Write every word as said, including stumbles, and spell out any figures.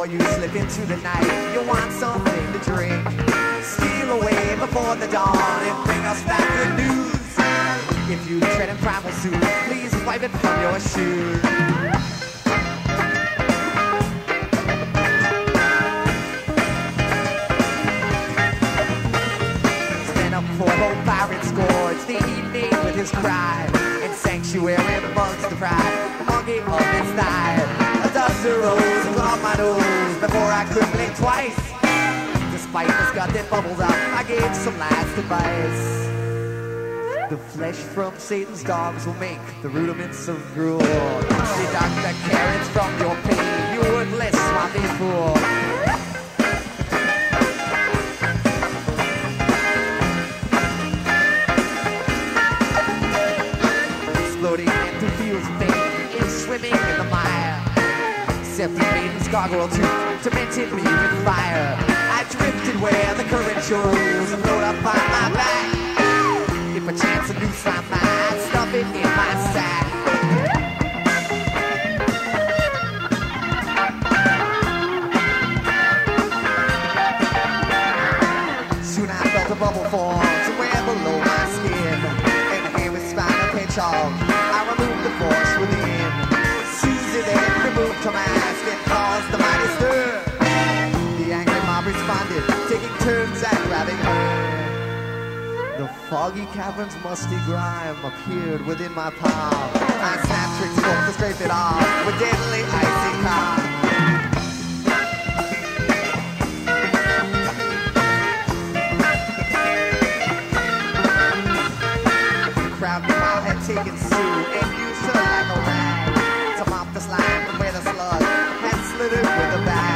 before you slip into the night. You want something to drink, steal away before the dawn and bring us back good news. If you tread in primal suit, please wipe it from your shoes. Stand up for the pirate scourge, the evening with his cry. In sanctuary, the bugs to pride, the monkey of his thigh. A dust arose and clogged my nose before I could blink twice. Despite the scud that bubbles up, I gave some last advice. The flesh from Satan's dogs will make the rudiments of gruel. Deduct the carrots from your pain, you worthless swampy fool. Exploding into fields of pain, is swimming in the mire. Septic maidens gargoyle tooth tormented me with fire. I drifted where the current shows and float up on my back. If a chance to lose my mind, stuff it in my sack. Soon I felt a bubble form somewhere below my skin. And here with spinal pinch off, I removed the force within. Susie then removed her mask and caused the mighty stir. The angry mob responded, taking turns at grabbing her. The foggy cavern's musty grime appeared within my palm. I snapped tricks both to scrape it off with deadly icy calm. The crowd now had taken Sue and used her like a rag to mop the slime from where the slug had slithered with a bag.